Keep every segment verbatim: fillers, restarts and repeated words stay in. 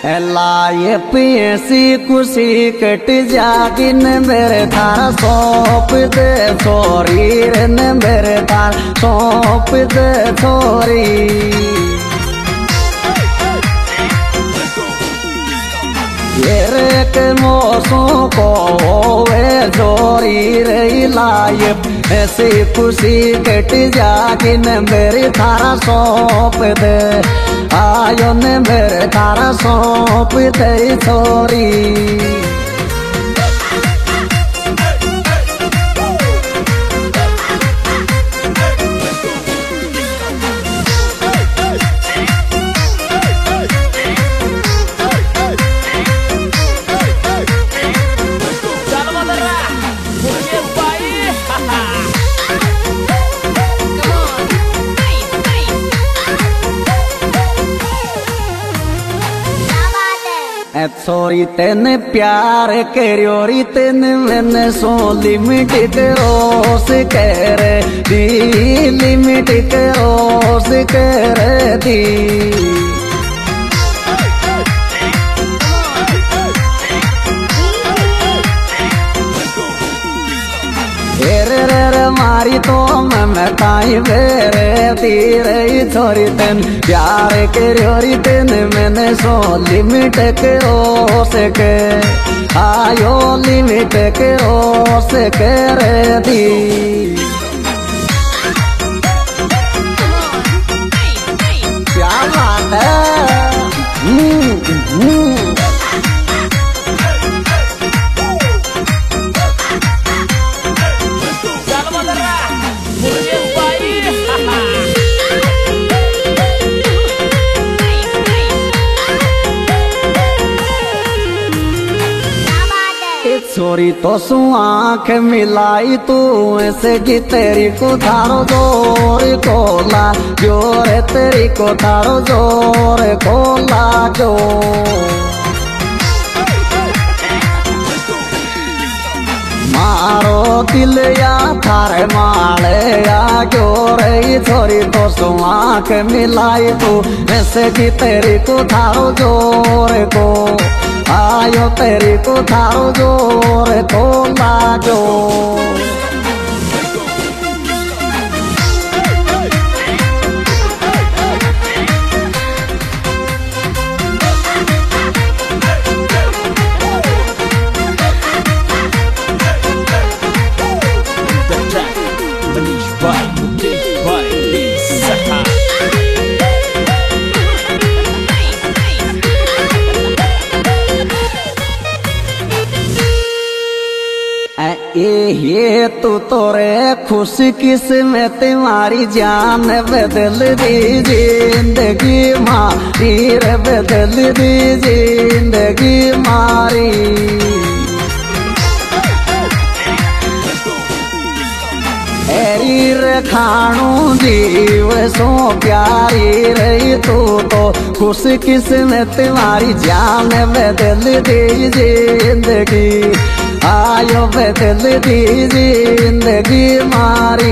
लाए पियसी खुशी कट जागिन मेरे थारा सौंप दे छोरी ने मेरे थार सौंप दे छोरी ये के मौसों को वे जोरी रही लाए ऐसी खुशी कट जागिन मेरे थारा सौंप दे आयो ने मेरे थारा सौंप दे छोरी छोरी तेने प्यार करियोरी तेने मैंने सो लिमिट रोस करे दी लिमिट रोस करे दी रे रे रे मारी तो मैं मैं ताई बेरे तीरे छोरी तेन प्यार करियोरी तेन मैंने सो लिमिट करो सके आयो लिमिट करो सके रे दी क्या बात है हम्म हम्म छोरी तो सु आँख मिलाई तू ऐसे की तेरी को थारो जोर कोला जोर तेरी को थारो जोर कोला जो मारो दिल या थारे माले या जोर छोरी तो सु आँख मिलाई तू ऐसे की तेरी को थारो जोर को आयो तेरी को थारो जोर को लाजो ये तू तोरे खुश किस्मत मारी जान बदल दी जिंदगी मारी रे बदल दी जिंदगी मारी एरी रे खाणू जीव सो प्यारी रही तू तो खुश किस्मत मारी जान बदल दी जिंदगी आयो बदल दी जिंदगी मारी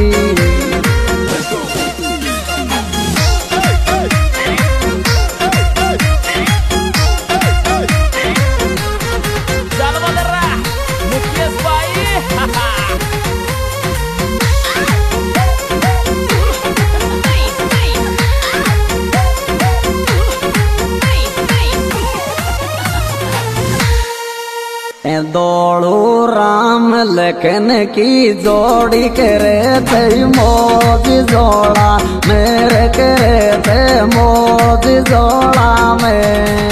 दौड़ू राम लखन की जोड़ी करे थे मौज जोड़ा मेरे करे थे मौज जोड़ा में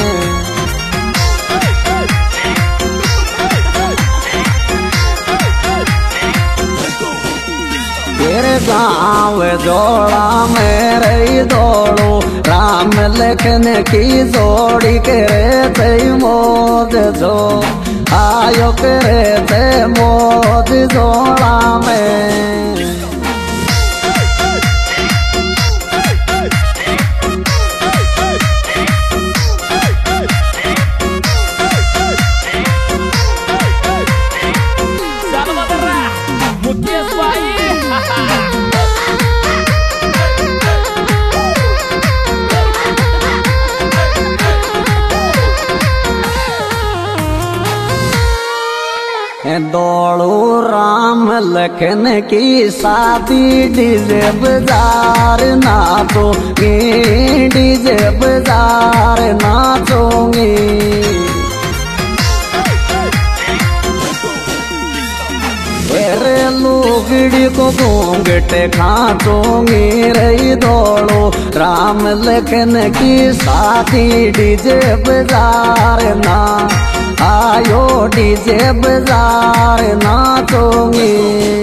तेरे गाँव जोड़ा मेरे दौड़ू राम लखन की जोड़ी करे थे मौज जो आयो करे थे मौज जोड़ा में लखन की शादी डीजे बाजार नाचोगे, डीजे बाजार नाचोगे। तेरे लुगड़ी को घूंघट खाचोगे रही दौड़ो, राम लखन की शादी डीजे बाजार ना आयो, डीजे बाजार नाचोगे।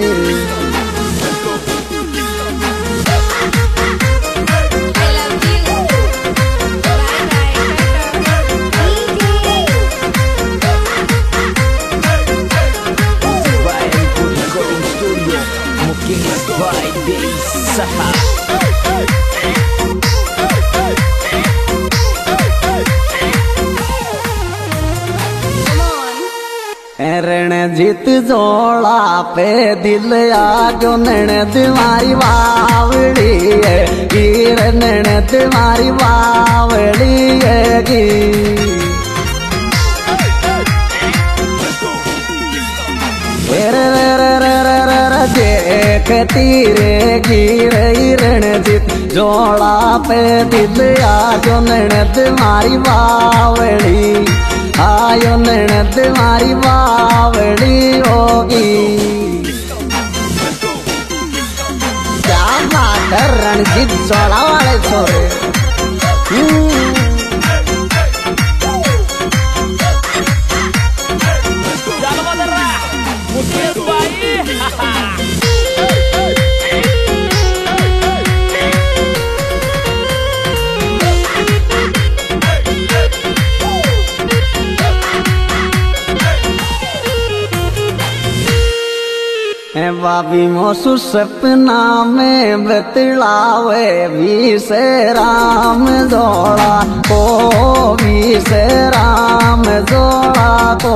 रणजीत जोड़ा पे दिल आगो, ननद मारी बावड़ी है गिर, ननद मारी बावड़ी है गिर। देखती रे गिर रणजीत जोड़ा पे दिल आगो, ननद मारी बावड़ी आयो, ननद मारी बावड़ी होगी। क्या बात है रणजीत जोड़ा वाले छोरे। बाबी मोसु सपना में बतलावे, भी से राम जोड़ा को, भी से राम जोड़ा को।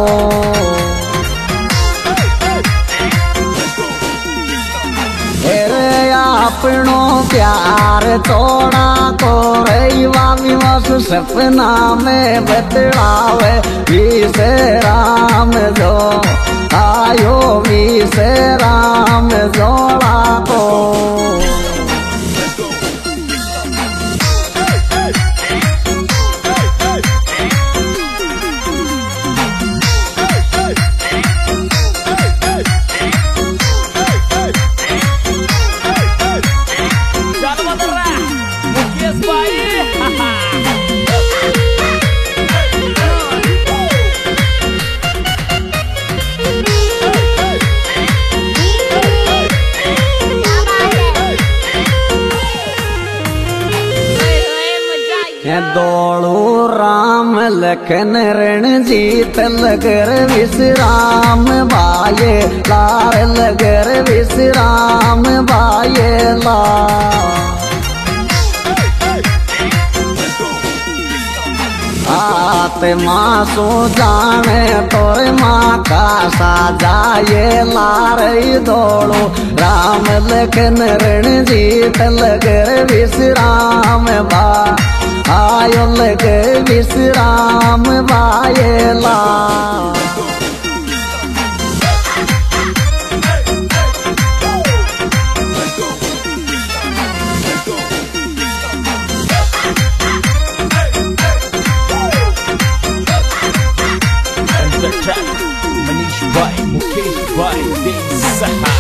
तेरे अपनो प्यार तोड़ा को रही, बाबी मोसु सपना में बतलावे, भी से राम जो आयो, भी से राम जोड़ा को। दौड़ो राम लखन रणजीत लगर विश्राम बाये लार, लगर विश्राम बाये ला। आत्मा सो जाने तोरे माँ का सा जाए लार, दौड़ो राम लखन रणजीत लगर विश्राम बा आयो, लगे विश्राम बायला। मनीष भाई, मुकेश भाई, बेसहा।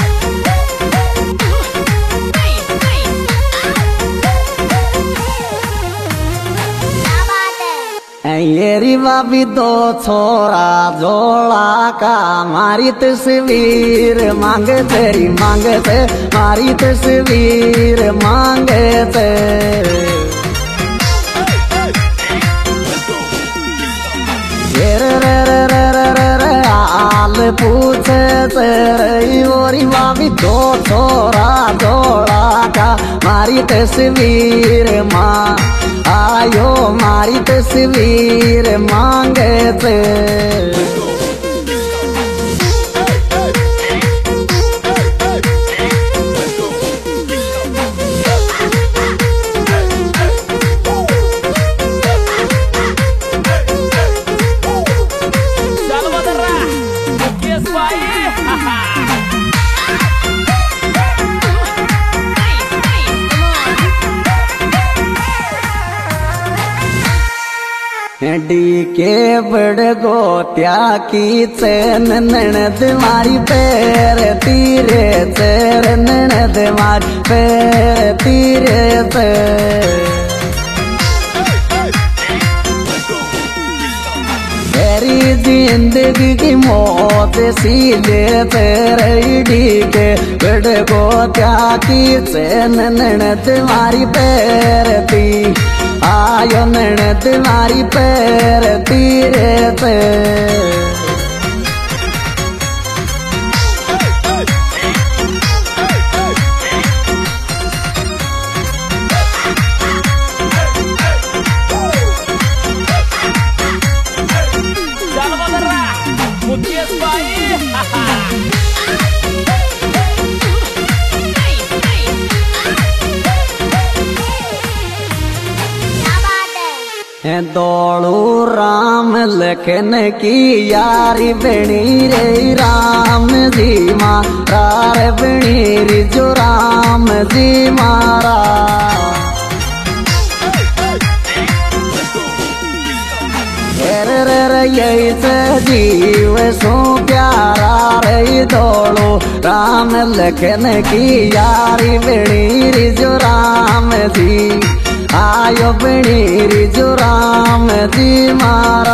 येरी बाबी दो छोरा जोड़ा का, मारी तस्वीर मांगे तेरी मांगे ते, मारी तस्वीर मांगे ते। रे रे रे रे रे रे आल पूछे तेरी ओरी बाबी दो छोरा जोड़ा का, मारी तस्वीर माँ आयो, मारी तस्वीर मांगे थे। Mukesh भाई डी के बड़ गोत्या की चैन ननद मारी पैर तीरे चेर ननद मारी पैर तीरे चेर तेरी जिंदगी की मौत सीले तेरे डी के बड़ गोत्या की चैन ननद मारी पैर ती आयो ननद मारी पैर तीरे पे Mukies baik. दौड़ू राम लखन की यारी बनी रे राम जी मारा रे बनी रे जो राम जी मारा रे रे रे यही से जीव सो प्यारा रे दौड़ो राम लखन की यारी बनी रे जो राम जी आयो बनी रे जो राम जी मारा।